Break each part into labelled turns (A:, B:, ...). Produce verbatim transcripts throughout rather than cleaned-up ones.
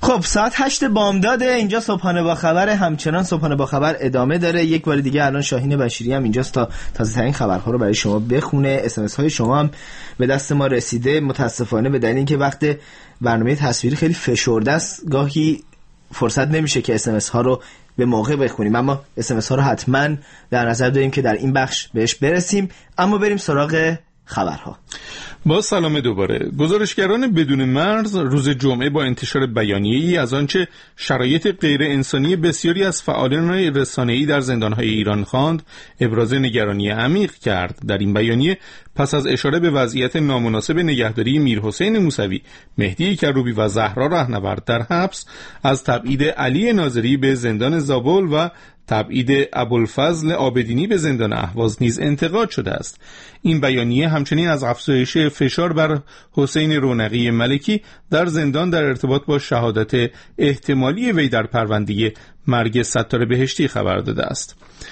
A: خب ساعت هشت بامداده، اینجا صبحانه با خبر، همچنان صبحانه با خبر ادامه داره. یک بار دیگه الان شاهین بشیری هم اینجاست تا تازه ترین خبرها رو برای شما بخونه. اس ام اس های شما هم به دست ما رسیده، متاسفانه به دلیل اینکه وقت برنامه تصویری خیلی فشرده است گاهی فرصت نمیشه که اس ام اس ها رو به موقع بخونیم، اما اس ام اس ها رو حتما در نظر داریم که در این بخش بهش برسیم. اما بریم سراغ خبرها.
B: با سلام دوباره. گزارشگران بدون مرز روز جمعه با انتشار بیانیه‌ای از آنچه شرایط غیر انسانی بسیاری از فعالان رسانه‌ای در زندان‌های ایران خواند، ابراز نگرانی عمیق کرد. در این بیانیه پس از اشاره به وضعیت نامناسب نگهداری میرحسین موسوی، مهدی کروبی و زهرا رهنورد در حبس، از تبعید علی ناظری به زندان زابل و تبعید ابوالفضل عابدینی به زندان اهواز نیز انتقاد شده است. این بیانیه همچنین از افزایش فشار بر حسین رونقی ملکی در زندان در ارتباط با شهادت احتمالی وی در پرونده مرگ ستار بهشتی خبر داده است.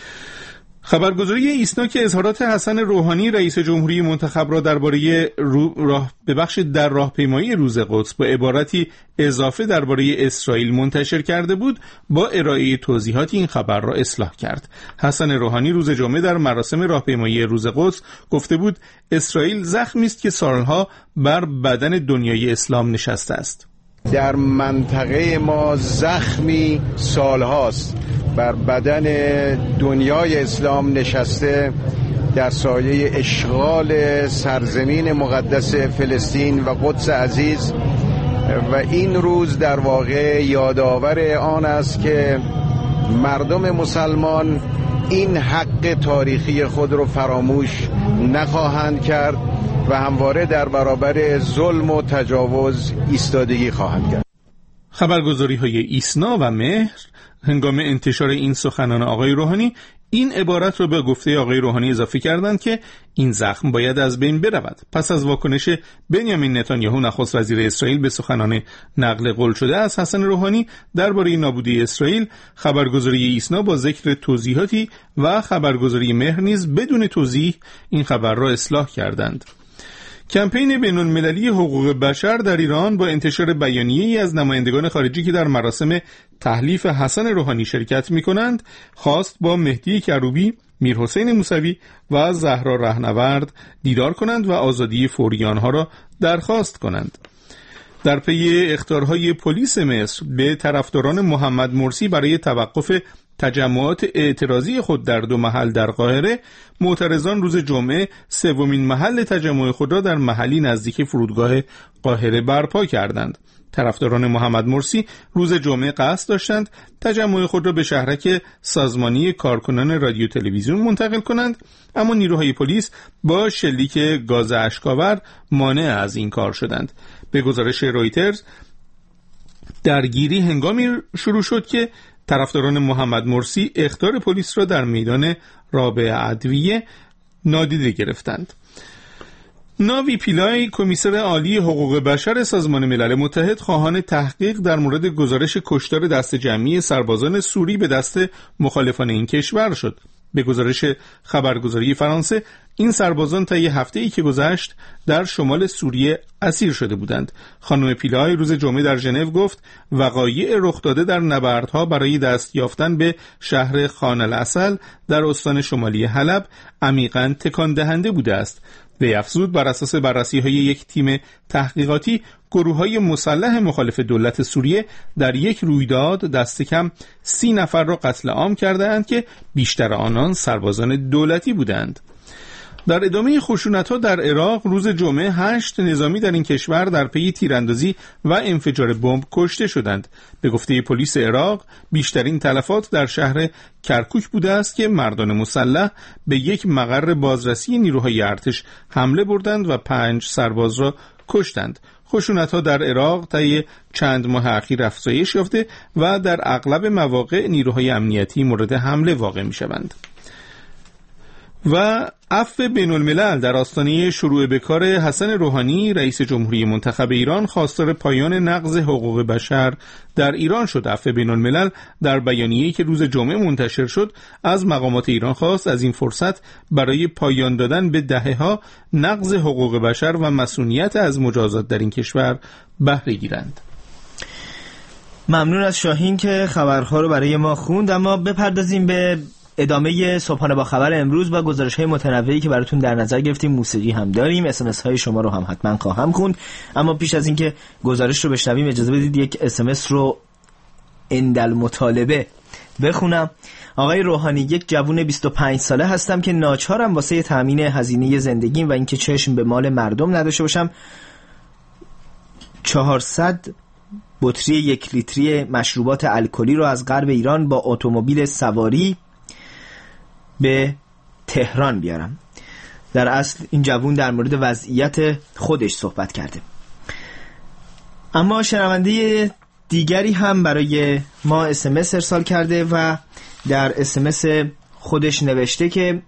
B: خبرگزاری ایسنا که اظهارات حسن روحانی رئیس جمهوری منتخب را درباره راه به بخش در راهپیمایی روز قدس با عبارتی اضافه درباره اسرائیل منتشر کرده بود، با ارائه توضیحات این خبر را اصلاح کرد. حسن روحانی روز جمعه در مراسم راهپیمایی روز قدس گفته بود اسرائیل زخمی است که سالها بر بدن دنیای اسلام نشسته است.
C: در منطقه ما زخمی سالهاست بر بدن دنیای اسلام نشسته در سایه اشغال سرزمین مقدس فلسطین و قدس عزیز، و این روز در واقع یادآور آن است که مردم مسلمان این حق تاریخی خود را فراموش نخواهند کرد و همواره در برابر ظلم و تجاوز ایستادگی خواهند کرد.
B: خبرگزاری های ایسنا و مهر هنگام انتشار این سخنان آقای روحانی این عبارت را به گفته آقای روحانی اضافه کردند که این زخم باید از بین برود. پس از واکنش بنیامین نتانیاهو نخست وزیر اسرائیل به سخنان نقل قول شده از حسن روحانی درباره نابودی اسرائیل، خبرگزاری ایسنا با ذکر توضیحاتی و خبرگزاری مهر نیز بدون توضیح این خبر را اصلاح کردند. کمپین بین‌المللی حقوق بشر در ایران با انتشار بیانیه‌ای از نمایندگان خارجی که در مراسم تحلیف حسن روحانی شرکت می‌کنند، خواست با مهدی کروبی، میرحسین موسوی و زهرا رهنورد دیدار کنند و آزادی فوری آنها را درخواست کنند. در پی اخطارهای پلیس مصر به طرفداران محمد مرسی برای توقف تجمعات اعتراضی خود در دو محل در قاهره، معترضان روز جمعه سومین محل تجمع خود را در محلی نزدیک فرودگاه قاهره برپا کردند. طرفداران محمد مرسی روز جمعه قصد داشتند تجمع خود را به شهرک سازمانی کارکنان رادیو تلویزیون منتقل کنند، اما نیروهای پلیس با شلیک گاز اشک‌آور مانع از این کار شدند. به گزارش رویترز درگیری هنگامی شروع شد که طرفداران محمد مرسی اخطار پلیس را در میدان رابعه ادویه نادیده گرفتند. ناوی پیلای، کمیسر عالی حقوق بشر سازمان ملل متحد، خواهان تحقیق در مورد گزارش کشتار دست جمعی سربازان سوری به دست مخالفان این کشور شد. به گزارش خبرگزاری فرانسه، این سربازان طی هفته‌ای که گذشت در شمال سوریه اسیر شده بودند. خانم پیلای روز جمعه در ژنو گفت وقایع رخ داده در نبردها برای دست یافتن به شهر خان العسل در استان شمالی حلب عمیقاً تکان دهنده بوده است. وی افزود بر اساس بررسی‌های یک تیم تحقیقاتی، گروه‌های مسلح مخالف دولت سوریه در یک رویداد دست کم سی نفر را قتل عام کرده‌اند که بیشتر آنان سربازان دولتی بودند. در ادامه خشونت‌ها در عراق روز جمعه هشت نظامی در این کشور در پی تیراندازی و انفجار بمب کشته شدند. به گفته پلیس عراق بیشترین تلفات در شهر کرکوک بوده است که مردان مسلح به یک مقر بازرسی نیروهای ارتش حمله بردند و پنج سرباز را کشتند. خشونت‌ها در عراق طی چند ماه اخیر افزایش یافته و در اغلب مواقع نیروهای امنیتی مورد حمله واقع می‌شوند. و عفو بین الملل در آستانه شروع به کار حسن روحانی رئیس جمهوری منتخب ایران خواستار پایان نقض حقوق بشر در ایران شد. عفو بین الملل در بیانیه‌ای که روز جمعه منتشر شد از مقامات ایران خواست از این فرصت برای پایان دادن به دهه‌ها نقض حقوق بشر و مسئولیت از مجازات در این کشور بهره گیرند.
A: ممنون از شاهین که خبرها رو برای ما خوند. اما بپردازیم به ادامه صبحانه با خبر امروز با گزارش‌های متنوعی که براتون در نظر گرفتیم. موسیقی هم داریم، اس ام اس های شما رو هم حتما خواهم خوند. اما پیش از اینکه گزارش رو بشنویم اجازه بدید یک اس ام اس رو اندل مطالبه بخونم. آقای روحانی، یک جوون بیست و پنج ساله هستم که ناچارم واسه تامین هزینه زندگیم و اینکه چشم به مال مردم نداشته باشم چهارصد بطری یک لیتری مشروبات الکلی رو از غرب ایران با اتومبیل سواری به تهران بیارم. در اصل این جوون در مورد وضعیت خودش صحبت کرده. اما شنونده دیگری هم برای ما اس ام اس ارسال کرده و در اس ام اس خودش نوشته که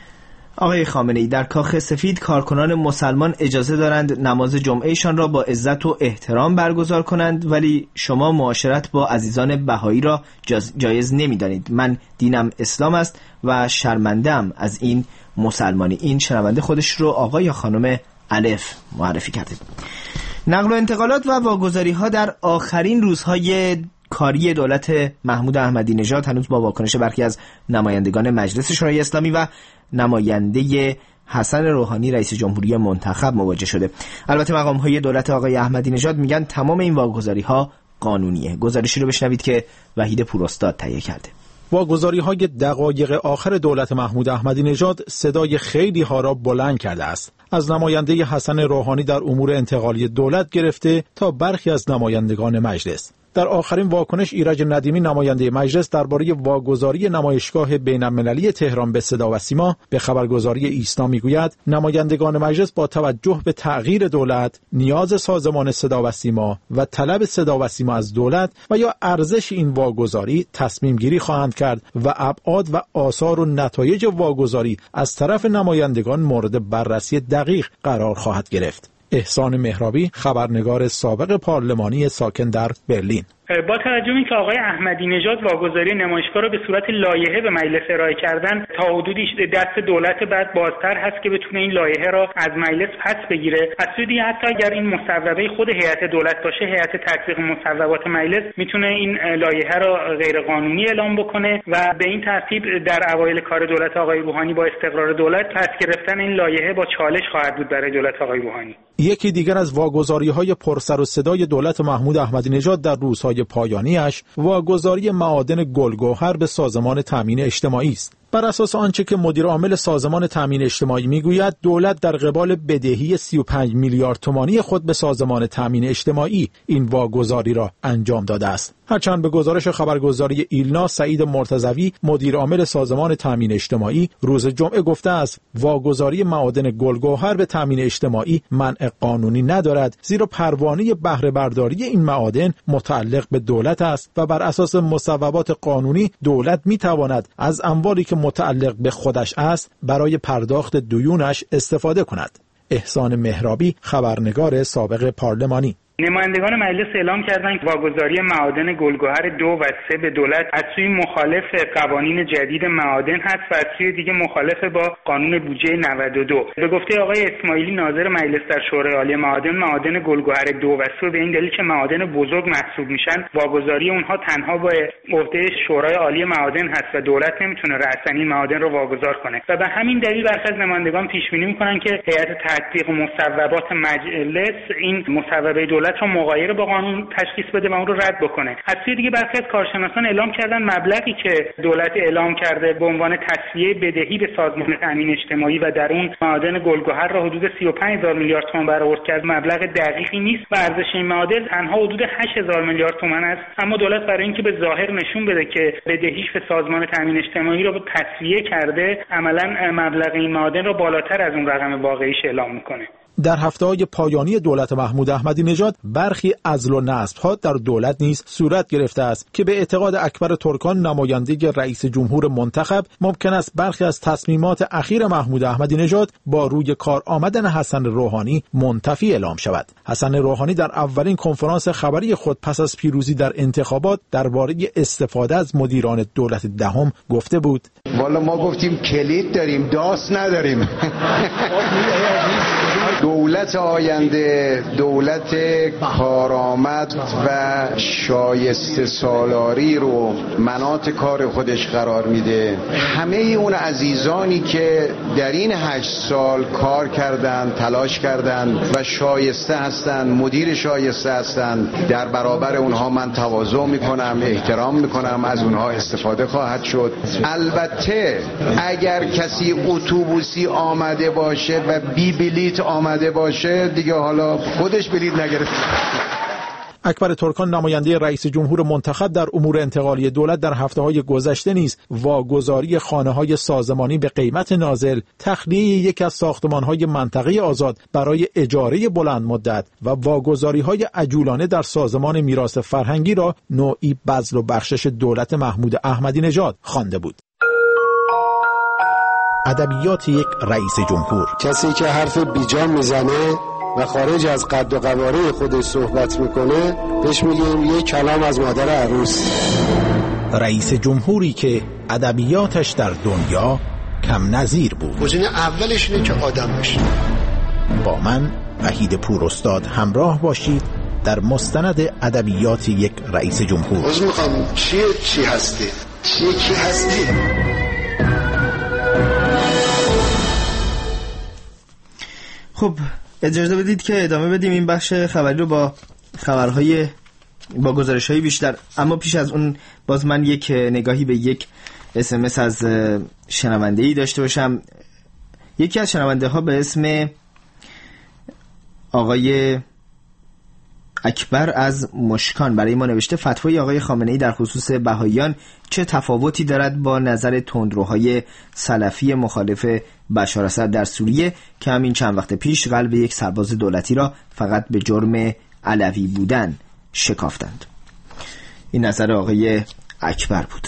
A: آقای خامنه‌ای، در کاخ سفید کارکنان مسلمان اجازه دارند نماز جمعهشان را با عزت و احترام برگزار کنند، ولی شما معاشرت با عزیزان بهایی را جایز نمی‌دانید. من دینم اسلام است و شرمنده‌ام از این مسلمانی. این شنونده خودش رو آقای یا خانم الف معرفی کرده. نقل و انتقالات و واگذاری‌ها در آخرین روزهای کاری دولت محمود احمدی نژاد هنوز با واکنش برخی از نمایندگان مجلس شورای اسلامی و نماینده حسن روحانی رئیس جمهوری منتخب مواجه شده. البته مقام‌های دولت آقای احمدی نژاد میگن تمام این واگذاری‌ها قانونیه. گزارشی رو بشنوید که وحید پوراستاد تهیه کرده.
D: واگذاری‌های دقایق آخر دولت محمود احمدی نژاد صدای خیلی ها را بلند کرده است. از نماینده حسن روحانی در امور انتقالی دولت گرفته تا برخی از نمایندگان مجلس. در آخرین واکنش ایرج ندیمی نماینده مجلس درباره واگذاری نمایشگاه بین‌المللی تهران به صدا و سیما به خبرگزاری ایسنا میگوید نمایندگان مجلس با توجه به تغییر دولت، نیاز سازمان صدا و سیما و طلب صدا و سیما از دولت و یا ارزش این واگذاری تصمیم گیری خواهند کرد و ابعاد و آثار و نتایج واگذاری از طرف نمایندگان مورد بررسی دقیق قرار خواهد گرفت. احسان مهرابی، خبرنگار سابق پارلمانی ساکن در برلین.
E: با توجه به اینکه آقای احمدی نژاد واگذاری نمایشگاه را به صورت لایحه به مجلس ارائه کردن، تا حدودی دست دولت بعد بازتر هست که بتونه این لایحه را از مجلس پس بگیره. از سوی دیگه حتی اگر این مصوبه خود هیئت دولت باشه، هیئت تطبیق مصوبات مجلس میتونه این لایحه را غیر قانونی اعلام بکنه و به این ترتیب در اوایل کار دولت آقای روحانی با استقرار دولت پس گرفتن این لایحه با چالش خواهد بود برای دولت آقای روحانی.
D: یکی دیگر از واگذاری‌های پرسر و صدای دولت محمود احمدی نژاد در روزهای پایانیش واگذاری معادن گلگوهر به سازمان تامین اجتماعی است. بر اساس آنچه که مدیر عامل سازمان تامین اجتماعی میگوید، دولت در قبال بدهی سی و پنج میلیارد تومانی خود به سازمان تامین اجتماعی این واگذاری را انجام داده است. هرچند به گزارش خبرگزاری ایلنا، سعید مرتضوی مدیر عامل سازمان تامین اجتماعی روز جمعه گفته است واگذاری معادن گلگوهر به تامین اجتماعی منع قانونی ندارد، زیرا پروانه بهره برداری این معادن متعلق به دولت است و بر اساس مصوبات قانونی دولت میتواند از اموالی که متعلق به خودش است برای پرداخت دیونش استفاده کند. احسان مهرابی، خبرنگار سابق پارلمانی.
E: نمایندگان مجلس اعلام کردند که واگذاری معادن گلگوهر دو و سه به دولت از سوی مخالف قوانین جدید معادن هست و از سوی دیگه مخالف با قانون بودجه نود و دو. به گفته آقای اسماعیلی ناظر مجلس در شورای عالی معادن، معادن گلگوهر دو و سه به این دلیل که معادن بزرگ محسوب میشن، واگذاری اونها تنها با عهده شورای عالی معادن هست و دولت نمیتونه رأساً این معادن رو واگذار کنه و به همین دلیل برخی از نمایندگان پیش بینی میکنن که هیئت تطبیق مصوبات مجلس این مصوبه دولت رو مغایر با قانون تشخیص بده و اون رو رد بکنه. از سوی دیگه برخی از کارشناسان اعلام کردن مبلغی که دولت اعلام کرده به عنوان تسویه بدهی به سازمان تامین اجتماعی و در اون معادن گلگوهر را حدود سی و پنج هزار میلیارد تومان برآورد کرد، مبلغ دقیقی نیست و ارزش این معادن تنها حدود هشت هزار میلیارد تومان است. اما دولت برای اینکه به ظاهر نشون بده که بدهیش به سازمان تامین اجتماعی را تسویه کرده، عملاً مبلغ این معادن را بالاتر از اون رقم واقعیش اعلام میکنه.
D: در هفته‌های پایانی دولت محمود احمدی نژاد برخی عزل و نصب‌ها در دولت نیز صورت گرفته است که به اعتقاد اکبر ترکان نماینده رئیس جمهور منتخب ممکن است برخی از تصمیمات اخیر محمود احمدی نژاد با روی کار آمدن حسن روحانی منتفی اعلام شود. حسن روحانی در اولین کنفرانس خبری خود پس از پیروزی در انتخابات درباره استفاده از مدیران دولت دهم گفته بود:
C: والا ما گفتیم کلید داریم، داس نداریم. دولت دولت آینده دولت کارآمد و شایسته سالاری رو مناط کار خودش قرار میده. همه اون عزیزانی که در این هشت سال کار کردن، تلاش کردن و شایسته هستن، مدیر شایسته هستن، در برابر اونها من تواضع میکنم، احترام میکنم، از اونها استفاده خواهد شد. البته اگر کسی اتوبوسی آمده باشه و بی بلیت آمده باشه دیگه حالا خودش بلیت نگرفت.
D: اکبر ترکان نماینده رئیس جمهور منتخب در امور انتقالی دولت در هفته‌های گذشته نیز واگذاری خانه‌های سازمانی به قیمت نازل، تخلیه یک از ساختمان‌های منطقه آزاد برای اجاره بلند مدت و واگذاری‌های عجولانه در سازمان میراث فرهنگی را نوعی بذل و بخشش دولت محمود احمدی نژاد خوانده بود. ادبیات یک رئیس جمهور:
F: کسی که حرف بیجا میزنه و خارج از قد و قواره خودش صحبت میکنه بهش میگیم یه کلام از مادر عروس.
D: رئیس جمهوری که ادبیاتش در دنیا کم نظیر بود.
F: گزینه اولش اینه که آدم بشه.
D: با من وحید پوراستاد همراه باشید در مستند ادبیات یک رئیس جمهور.
F: از میخوام چیه چی هستی؟ چیه کی هستی؟
A: خب اجازه بدید که ادامه بدیم این بخش خبری رو با خبرهای با گزارش‌های بیشتر. اما پیش از اون باز من یک نگاهی به یک اس ام اس از شنونده‌ای داشته باشم. یکی از شنونده ها به اسم آقای اکبر از مشکان برای ما نوشته: فتوای آقای خامنه‌ای در خصوص بهائیان چه تفاوتی دارد با نظر تندروهای سلفی مخالف بشار اسد در سوریه که همین چند وقت پیش قلب یک سرباز دولتی را فقط به جرم علوی بودن شکافتند. این نظر آقای اکبر بود.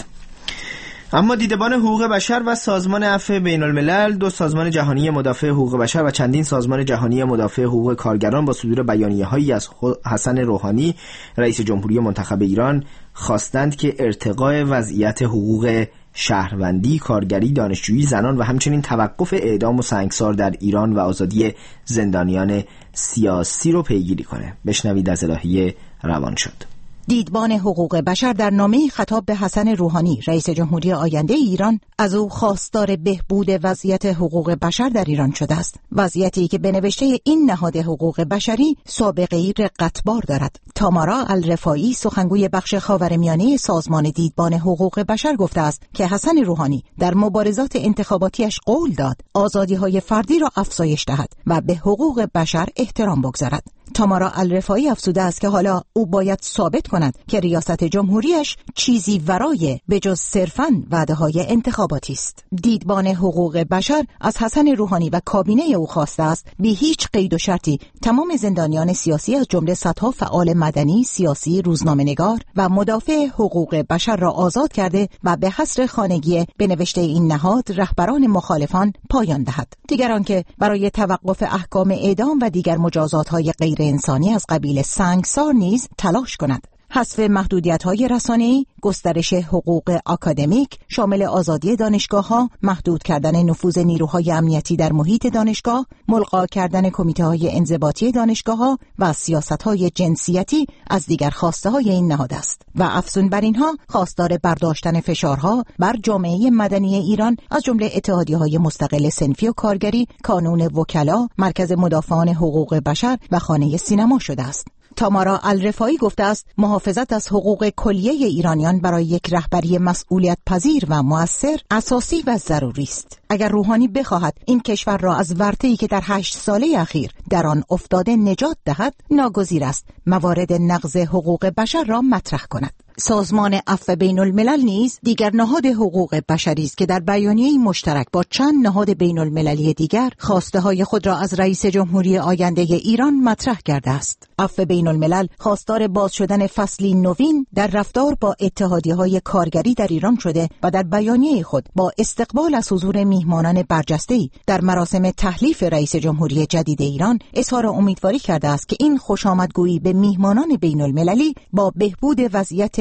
A: اما دیدبان حقوق بشر و سازمان عفو بین الملل، دو سازمان جهانی مدافع حقوق بشر و چندین سازمان جهانی مدافع حقوق کارگران با صدور بیانیه‌هایی از حسن روحانی رئیس جمهوری منتخب ایران خواستند که ارتقاء وضعیت حقوق شهروندی، کارگری، دانشجویی، زنان و همچنین توقف اعدام و سنگسار در ایران و آزادی زندانیان سیاسی رو پیگیری کنه. بشنوید از الهی روانشاد.
G: دیدبان حقوق بشر در نامه خطاب به حسن روحانی رئیس جمهوری آینده ایران از او خواستار بهبود وضعیت حقوق بشر در ایران شده است. وضعیتی که به نوشته این نهاد حقوق بشری سابقه‌ای رقتبار دارد. تامارا الرفاعی سخنگوی بخش خاورمیانه سازمان دیدبان حقوق بشر گفته است که حسن روحانی در مبارزات انتخاباتیش قول داد آزادی‌های فردی را افزایش دهد و به حقوق بشر احترام بگذارد. تامارا الرفاعی افزوده است که حالا او باید ثابت کند که ریاست جمهوریش چیزی ورای به جز صرفاً وعده‌های انتخاباتی است. دیدبان حقوق بشر از حسن روحانی و کابینه او خواسته است بی هیچ قید و شرطی تمام زندانیان سیاسی از جمله صدها فعال مدنی، سیاسی، روزنامه‌نگار و مدافع حقوق بشر را آزاد کرده و به حصر خانگی به نوشته این نهاد رهبران مخالفان پایان دهد. دیگر آنکه برای توقف احکام اعدام و دیگر مجازات‌های غیر انسانی از قبیل سنگسار نیز تلاش کند. حذف محدودیت‌های رسانه‌ای، گسترش حقوق آکادمیک شامل آزادی دانشگاه‌ها، محدود کردن نفوذ نیروهای امنیتی در محیط دانشگاه، ملغا کردن کمیته‌های انضباطی دانشگاه‌ها و سیاست‌های جنسیتی از دیگر خواسته‌های این نهاد است و افزون بر اینها خواستار برداشتن فشارها بر جامعه مدنی ایران از جمله اتحادیه‌های مستقل صنفی و کارگری، کانون وکلا، مرکز مدافعان حقوق بشر و خانه سینما شده است. تامارا الرفاعی گفته است محافظت از حقوق کلیه ایرانیان برای یک رهبری مسئولیت پذیر و مؤثر اساسی و ضروری است. اگر روحانی بخواهد این کشور را از ورطه‌ای که در هشت ساله اخیر در آن افتاده نجات دهد، ناگزیر است موارد نقض حقوق بشر را مطرح کند. سازمان عفو بین الملل نیز دیگر نهاد حقوق بشری است که در بیانیه‌ای مشترک با چند نهاد بین المللی دیگر خواسته های خود را از رئیس جمهوری آینده ایران مطرح کرده است. عفو بین الملل خواستار باز شدن فصلی نوین در رفتار با اتحادیه‌های کارگری در ایران شده و در بیانیه خود با استقبال از حضور میهمانان برجسته‌ای در مراسم تحلیف رئیس جمهوری جدید ایران اظهار امیدواری کرده است که این خوشامدگویی به میهمانان بین المللی با بهبود وضعیت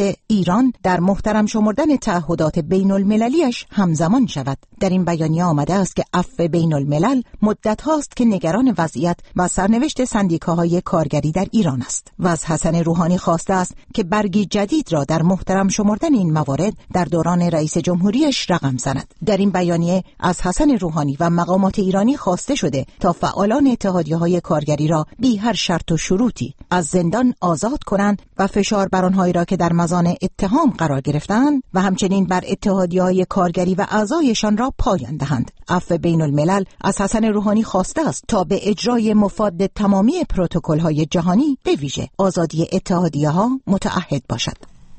G: وضعیت ایران در محترم شمردن تعهدات بین المللیش همزمان شود. در این بیانیه آمده است که عفو بین الملل مدت هاست که نگران وضعیت و سرنوشت سندیکاهای کارگری در ایران است و از حسن روحانی خواسته است که برگی جدید را در محترم شمردن این موارد در دوران رئیس جمهوریش رقم زند. در این بیانیه از حسن روحانی و مقامات ایرانی خواسته شده تا فعالان اتحادیه‌های کارگری را بی هر شرط و شروطی از زندان آزاد کنند و فشار بر آنهایی را که در مزان اتهام قرار گرفتند و همچنین بر اتحادیه‌های کارگری و اعضایشان را پایان دهند. عفو بین الملل از حسن روحانی خواسته است تا به اجرای مفاد تمامی پروتکل‌های جهانی به ویژه آزادی اتحادیه‌ها متعهد باشد.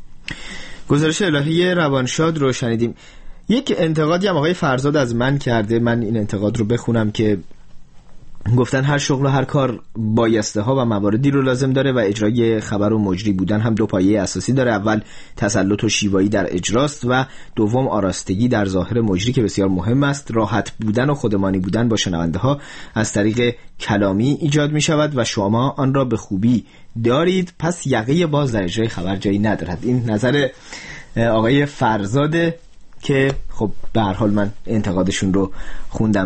A: گزارش الهی روانشاد رو شنیدیم. یک انتقادی هم آقای فرزاد از من کرده، من این انتقاد رو بخونم که گفتن هر شغل و هر کار بایسته ها و مواردی رو لازم داره و اجرای خبر و مجری بودن هم دو پایه اساسی داره. اول تسلط و شیوایی در اجراست و دوم آراستگی در ظاهر مجری که بسیار مهم است. راحت بودن و خودمانی بودن با شنونده ها از طریق کلامی ایجاد می شود و شما آن را به خوبی دارید، پس یقه باز در اجرای خبر جایی ندارد. این نظر آقای فرزاده که خب به هر حال من انتقادشون رو خوندم.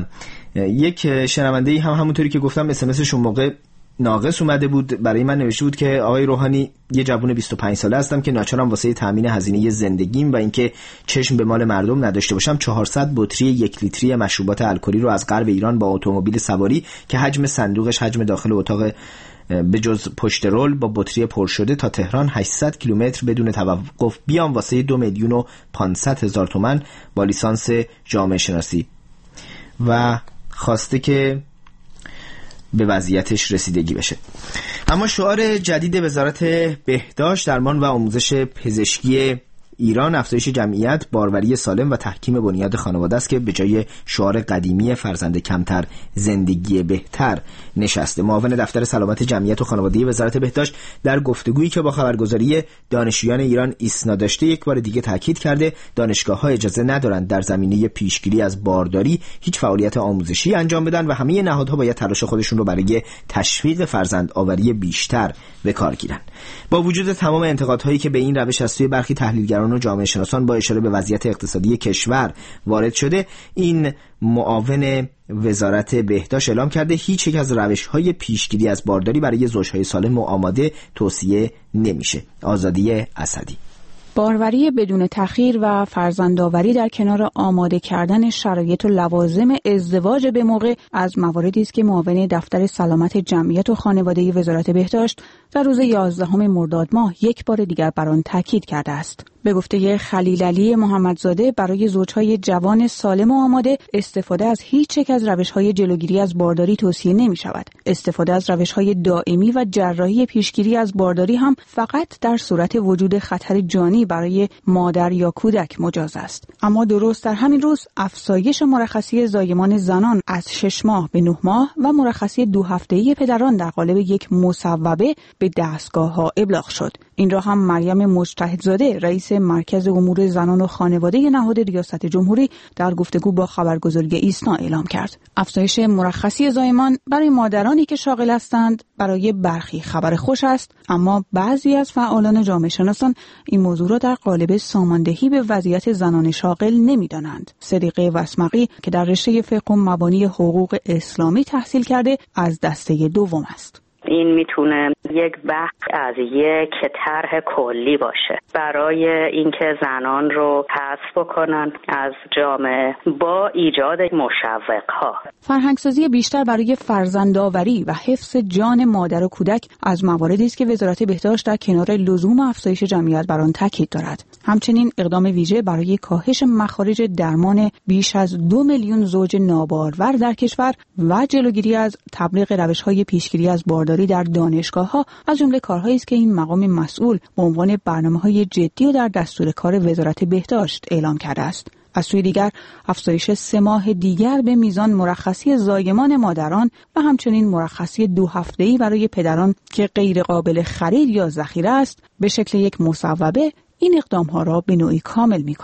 A: یک شنونده‌ای هم همونطوری که گفتم اس ام اسش اون موقع ناقص اومده بود، برای من نوشته بود که آقای روحانی، یه جوون بیست و پنج ساله هستم که ناچارم واسه تامین هزینه زندگیم و اینکه چشم به مال مردم نداشته باشم چهارصد بطری یک لیتری مشروبات الکلی رو از غرب ایران با اتومبیل سواری که حجم صندوقش حجم داخل اتاق به جز پشت رول با بطری پر شده تا تهران هشتصد کیلومتر بدون توقف بیام واسه دو میلیون و پانصد هزار تومان با لیسانس جامعه شناسی و خواسته که به وضعیتش رسیدگی بشه. اما شعار جدید وزارت بهداشت، درمان و آموزش پزشکی ایران افزایش جمعیت، باروری سالم و تحکیم بنیاد خانواده است که به جای شعار قدیمی فرزند کمتر زندگی بهتر نشسته. معاون دفتر سلامت جمعیت و خانواده وزارت بهداشت در گفتگویی که با خبرگزاری دانشجویان ایران ایسنا داشته یک بار دیگه تاکید کرده دانشگاه‌ها اجازه ندارند در زمینه پیشگیری از بارداری هیچ فعالیت آموزشی انجام بدن و همه نهادها باید تلاش خودشون رو برای تشویق فرزند آوری بیشتر به کار گیرن. با وجود تمام انتقادهایی که به این روش از سوی برخی تحلیلگران و جامعه شناسان با اشاره به وضعیت اقتصادی کشور وارد شده، این معاون وزارت بهداشت اعلام کرده هیچ یک از روش‌های پیشگیری از بارداری برای زوج‌های سالم و آماده توصیه نمیشه. آزادی اسدی.
H: باروری بدون تأخیر و فرزندآوری در کنار آماده کردن شرایط و لوازم ازدواج به موقع از مواردی است که معاون دفتر سلامت جمعیت و خانواده وزارت بهداشت در روز یازدهم مرداد ماه یک بار دیگر بر آن تاکید کرده است. به گفته خلیل علی محمدزاده، برای زوجهای جوان سالم و آماده استفاده از هیچ یک از روش‌های جلوگیری از بارداری توصیه نمی‌شود. استفاده از روش‌های دائمی و جراحی پیشگیری از بارداری هم فقط در صورت وجود خطر جانی برای مادر یا کودک مجاز است. اما درست در همین روز افزایش مرخصی زایمان زنان از شش ماه به نه ماه و مرخصی دو هفته‌ای پدران در قالب یک مصوبه به دستگاه‌ها ابلاغ شد. این را هم مریم مجتهدزاده، رئیس مرکز امور زنان و خانواده نهاد ریاست جمهوری، در گفتگو با خبرگزاری ایسنا اعلام کرد. افزایش مرخصی زایمان برای مادرانی که شاغل هستند برای برخی خبر خوش است، اما بعضی از فعالان جامعه شناسان این موضوع را در قالب ساماندهی به وضعیت زنان شاغل نمی‌دانند. صدیقه وسمقی که در رشته فقه و مبانی حقوق اسلامی تحصیل کرده از دسته دوم است.
I: این میتونه یک بخش از یک طرح کلی باشه برای اینکه زنان رو حذف بکنن از جامعه با ایجاد مشوق‌ها.
H: فرهنگسازی بیشتر برای فرزندآوری و حفظ جان مادر و کودک از مواردی است که وزارت بهداشت در کنار لزوم افزایش جمعیت بر آن تاکید دارد. همچنین اقدام ویژه برای کاهش مخارج درمان بیش از دو میلیون زوج نابارور در کشور و جلوگیری از تبلیغ روش‌های پیشگیری از بارداری در دانشگاه‌ها از جمله کارهایی است که این مقام مسئول به عنوان برنامه‌های جدی و در دستور کار وزارت بهداشت اعلام کرده است. از سوی دیگر افزایش سه ماه دیگر به میزان مرخصی زایمان مادران و همچنین مرخصی دو هفته‌ای برای پدران که غیر قابل خرید یا ذخیره است به شکل یک مصوبه این اقدام‌ها را به نوعی کامل می‌کند.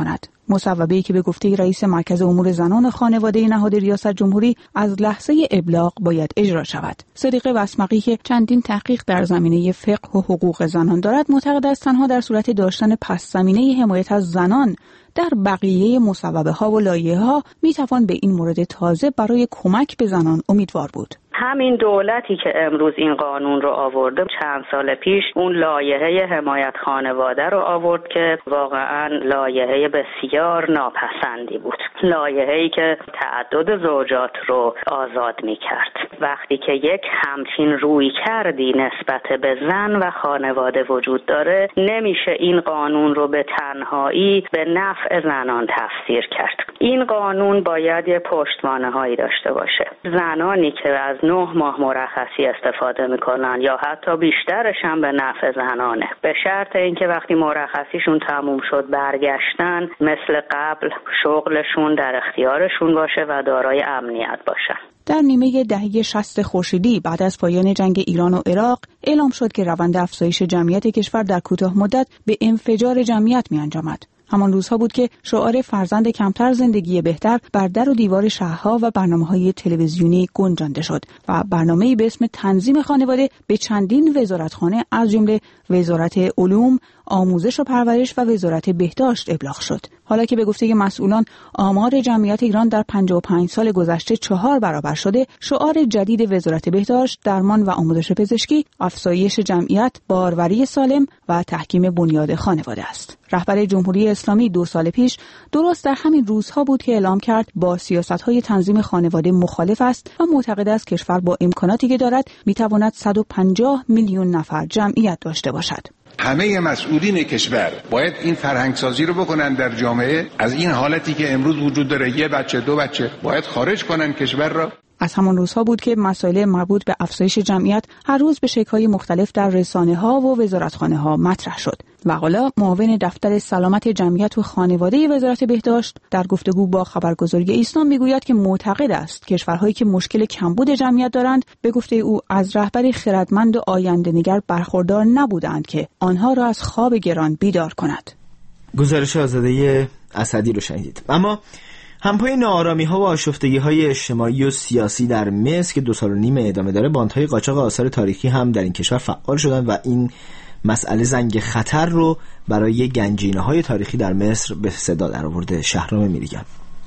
H: مصوبه‌ای که به گفته رئیس مرکز امور زنان خانواده نهاد ریاست جمهوری از لحظه ابلاغ باید اجرا شود. صدیقه وسمقی که چندین تحقیق در زمینه فقه و حقوق زنان دارد، معتقد است تنها در صورت داشتن پس زمینه حمایت از زنان در بقیه مصوبه ها و لایحه ها می توان به این مورد تازه برای کمک به زنان امیدوار بود.
I: همین دولتی که امروز این قانون رو آورده چند سال پیش اون لایحه حمایت خانواده رو آورد که واقعا لایحه بسیار ناپسندی بود. لایحه‌ای که تعدد زوجات رو آزاد می‌کرد. وقتی که یک همچین روی کردی نسبت به زن و خانواده وجود داره، نمیشه این قانون رو به تنهایی به نفع زنان تفسیر کرد. این قانون باید یه پشتوانه‌هایی داشته باشه. زنانی که از نه ماه مرخصی استفاده میکنن یا حتی بیشترش هم به نفع زنانه، به شرط اینکه وقتی مرخصیشون تموم شد برگشتن مثل قبل شغلشون در اختیارشون باشه و دارای امنیت باشن.
H: در نیمه دهه شصت خورشیدی بعد از پایان جنگ ایران و عراق اعلام شد که روند افزایش جمعیت کشور در کوتاه مدت به انفجار جمعیت می‌انجامد. همان روزها بود که شعار فرزند کمتر زندگی بهتر بر در و دیوار شهرها و برنامه‌های تلویزیونی گنجانده شد و برنامه‌ای به اسم تنظیم خانواده به چندین وزارتخانه از جمله وزارت علوم، آموزش و پرورش و وزارت بهداشت ابلاغ شد. حالا که به گفته مسئولان آمار جمعیت ایران در پنجاه و پنج سال گذشته چهار برابر شده، شعار جدید وزارت بهداشت، درمان و آموزش پزشکی افزایش جمعیت، باروری سالم و تحکیم بنیاد خانواده است. رهبر جمهوری اسلامی دو سال پیش درست در همین روزها بود که اعلام کرد با سیاست‌های تنظیم خانواده مخالف است و معتقد است کشور با امکاناتی که دارد می‌تواند صد و پنجاه میلیون نفر جمعیت داشته باشد.
J: همه مسئولین کشور باید این فرهنگسازی رو بکنن در جامعه، از این حالتی که امروز وجود داره یه بچه دو بچه باید خارج کنن کشور را.
H: از همان روزها بود که مسائل مربوط به افزایش جمعیت هر روز به شکل‌های مختلف در رسانه‌ها و وزارتخانه‌ها مطرح شد. و حالا معاون دفتر سلامت جمعیت و خانواده وزارت بهداشت در گفتگو با خبرگزاری ایسنا میگوید که معتقد است کشورهایی که مشکل کمبود جمعیت دارند به گفته او از رهبری خردمند و آینده‌نگر برخوردار نبودند که آنها را از خواب گران بیدار کند.
A: گزارش آزاده اسدی رو شنیدید. اما همپای ناآرامی ها و آشفتگی های اجتماعی و سیاسی در مصر که دو سال و نیم ادامه داره، باندهای قاچاق آثار تاریخی هم در این کشور فعال شدن و این مسئله زنگ خطر رو برای گنجینه های تاریخی در مصر به صدا در آورده. شهرام میریگم.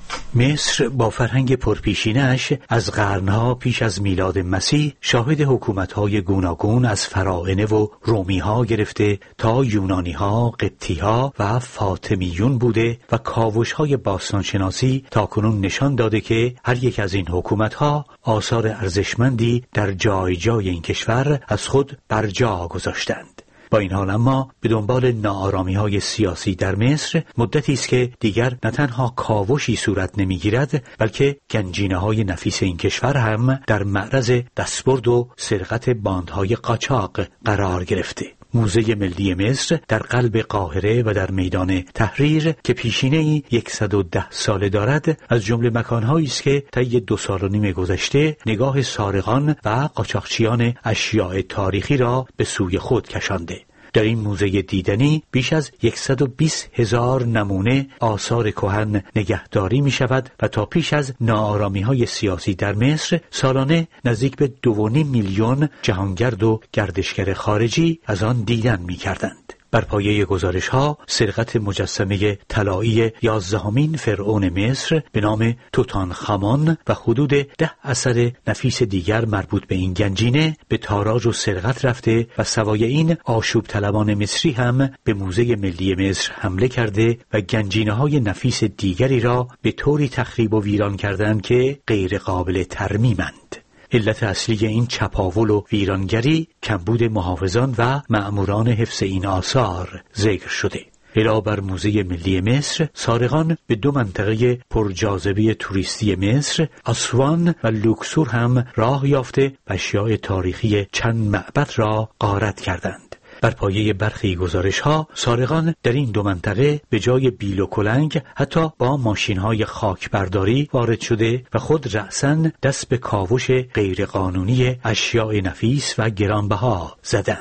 K: مصر با فرهنگ پرپیشینه‌اش از قرنها پیش از میلاد مسیح شاهد حکومت‌های گوناگون از فراعنه و رومی‌ها گرفته تا یونانی‌ها، قبطی‌ها و فاطمیون بوده و کاوش‌های باستانشناسی تاکنون نشان داده که هر یک از این حکومت‌ها آثار ارزشمندی در جای جای این کشور از خود بر جا گذاشتند. با این حال اما به دنبال ناآرامی‌های سیاسی در مصر مدتی است که دیگر نه تنها کاوشی صورت نمی‌گیرد بلکه گنجینه‌های نفیس این کشور هم در معرض دستبرد و سرقت باندهای قاچاق قرار گرفته. موزه ملی مصر در قلب قاهره و در میدان تحریر که پیشینه‌ای صد و ده ساله دارد از جمله مکان‌هایی است که طی دو سال و نیم گذشته نگاه سارقان و قاچاقچیان اشیاء تاریخی را به سوی خود کشانده. در این موزه دیدنی بیش از صد و بیست هزار نمونه آثار کهن نگهداری می شود و تا پیش از ناآرامی‌های سیاسی در مصر سالانه نزدیک به دو و نیم میلیون جهانگرد و گردشگر خارجی از آن دیدن می کردند. بر پایه گزارش‌ها سرقت مجسمه طلایی یازدهمین فرعون مصر به نام توتانخامون و حدود ده اثر نفیس دیگر مربوط به این گنجینه به تاراج و سرقت رفته و سوای این آشوب طلبان مصری هم به موزه ملی مصر حمله کرده و گنجینه‌های نفیس دیگری را به طوری تخریب و ویران کردند که غیر قابل ترمیمند. علت اصلی این چپاول و ویرانگری کمبود محافظان و مأموران حفظ این آثار ذکر شده. علاوه بر موزه ملی مصر، سارقان به دو منطقه پرجاذبه توریستی مصر، آسوان و لوکسور هم راه یافته و اشیاء تاریخی چند معبد را غارت کردند. بر پایه برخی گزارش‌ها سارقان در این دو منطقه به جای بیل و کلنگ حتی با ماشین‌های خاکبرداری وارد شده و خود رأساً دست به کاوش غیرقانونی اشیاء نفیس و گرانبها زدند.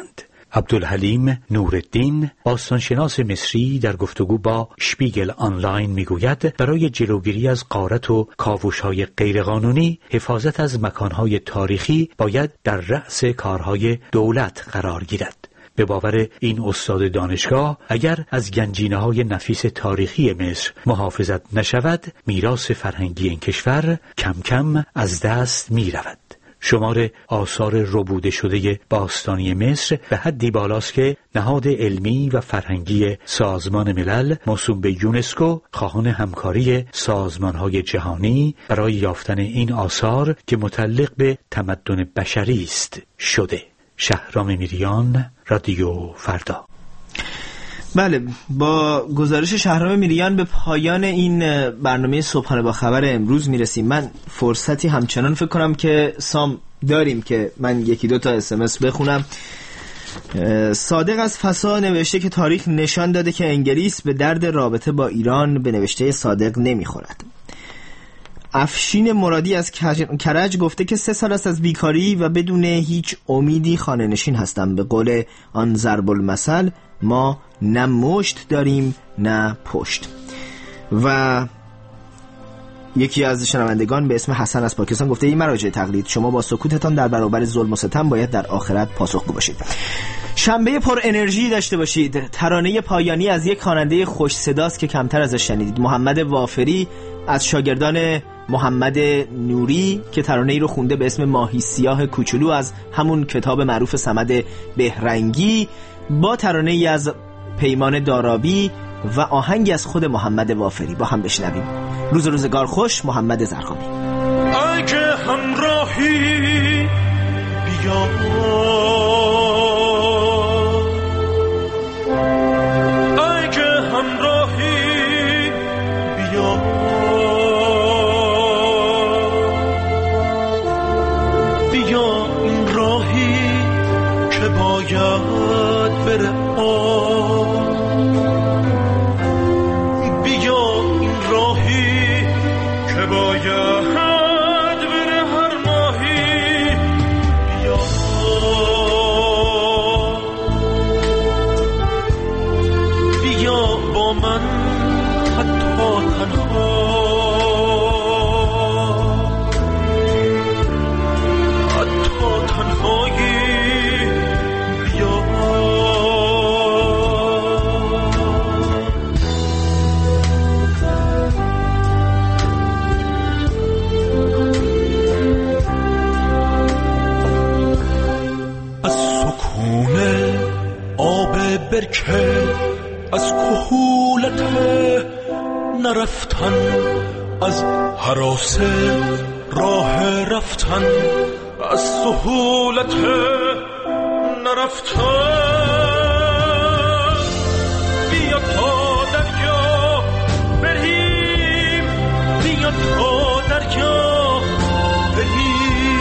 K: عبدالحلیم نورالدین، باستانشناس مصری، در گفتگو با شپیگل آنلاین میگوید برای جلوگیری از غارت و کاوش‌های غیرقانونی، حفاظت از مکان‌های تاریخی باید در رأس کارهای دولت قرار گیرد. به باور این استاد دانشگاه، اگر از گنجینه‌های نفیس تاریخی مصر محافظت نشود، میراث فرهنگی این کشور کم کم از دست می‌رود. شمار آثار ربوده شده باستانی مصر به حدی بالاست که نهاد علمی و فرهنگی سازمان ملل موسوم به یونسکو خواهان همکاری سازمان‌های جهانی برای یافتن این آثار که متعلق به تمدن بشری است شده. شهرام میریان، رادیو فردا.
A: بله، با گزارش شهرام میریان به پایان این برنامه صبحانه با خبر امروز میرسیم. من فرصتی همچنان فکر کنم که سام داریم که من یکی دو تا اسمس بخونم. صادق از فسا نوشته که تاریخ نشان داده که انگلیس به درد رابطه با ایران به نوشته صادق نمیخورد. افشین مرادی از کرج گفته که سه سال است از بیکاری و بدون هیچ امیدی خانه نشین هستم. به قول آن ضرب المثل، ما نه مشت داریم نه پشت. و یکی از شنوندگان به اسم حسن از پاکستان گفته این مراجع تقلید، شما با سکوتتان در برابر ظلم و ستم باید در آخرت پاسخگو باشید. شنبه پر انرژی داشته باشید. ترانه پایانی از یک خواننده خوش صداست که کمتر ازش شنیدید، محمد وافری از شاگردان محمد نوری که ترانه ای رو خونده به اسم ماهی سیاه کوچولو از همون کتاب معروف صمد بهرنگی، با ترانه ای از پیمان دارابی و آهنگی از خود محمد وافری با هم بشنویم. روز روزگار خوش. محمد زرقامی.
L: اگه همراهی بیا، اگه همراهی بیا، بیا این راهی که باید بره آن، بیا این راهی که باید بره هر ماهی، بیا بیا با من حتی تنها، حتی تنهایی بیا. از سکون آب برکه، از کهولت نرفتن، از هراس راه رفتن، از سهولت نرفتن، بیا تا دریا بریم، بیا تا دریا بریم.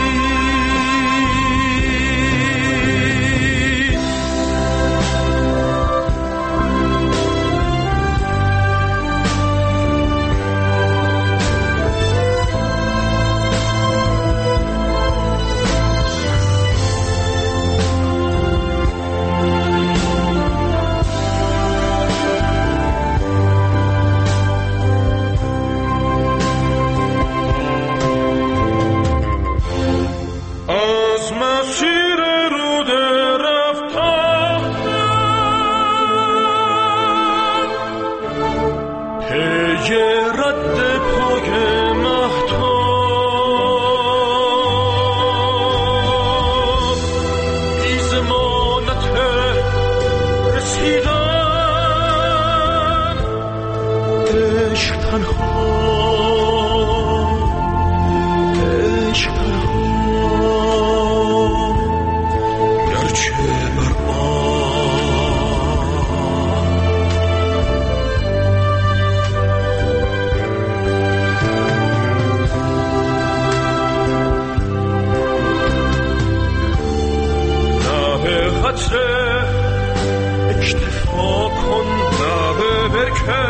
L: اکتفا کن نه برکه،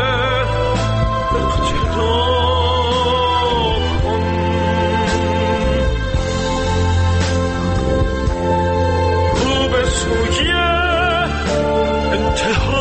L: اقتدا کن، رو به سوی چه